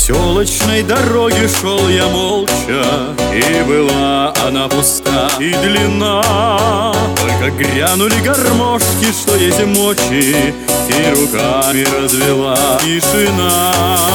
проселочной дороге шел я молча, и была она пуста и длинна. Только грянули гармошки, что есть мочи, и руками развела тишина.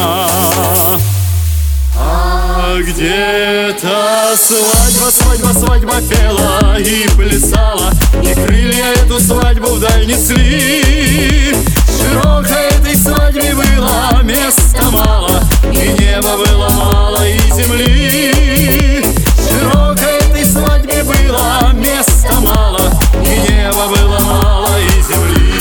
А где-то свадьба пела и плясала, и крылья эту свадьбу вдаль несли. Широкой этой свадьбе было места мало, и неба было мало, и земли. Широкой этой свадьбе было места мало, и неба было мало, и земли.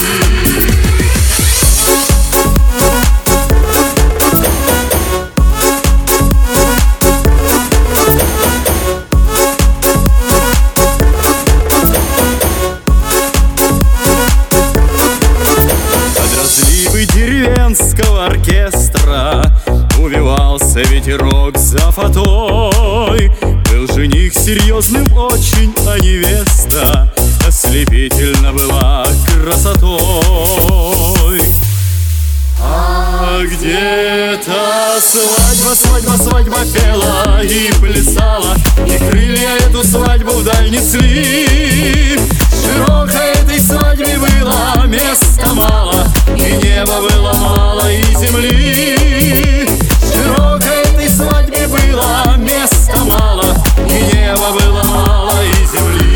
Деревенского оркестра увивался ветерок за фатой. Был жених серьезным очень, а невеста ослепительно была красотой. А где-то свадьба пела и плясала, и крылья эту свадьбу вдаль несли. Широкой этой свадьбе было места мало, и неба было мало, и земли. Широкой этой свадьбе было места мало, и неба было мало, и земли.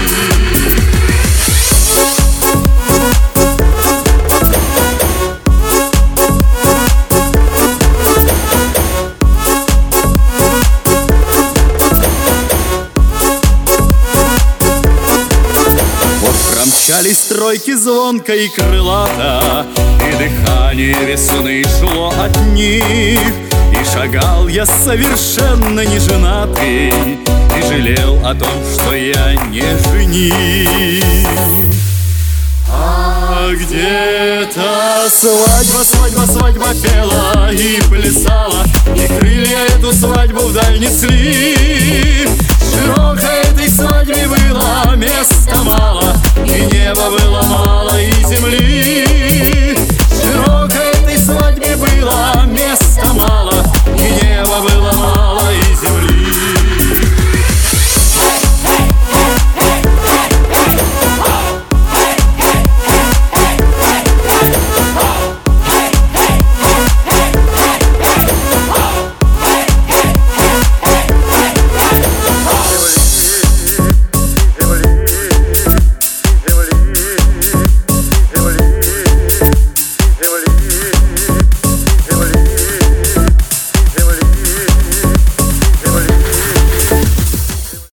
Промчались стройки звонко и крылато, и дыхание весны шло от них. И шагал я совершенно не женатый, и жалел о том, что я не жених. А где-то свадьба пела и плясала, и крылья эту свадьбу вдаль несли.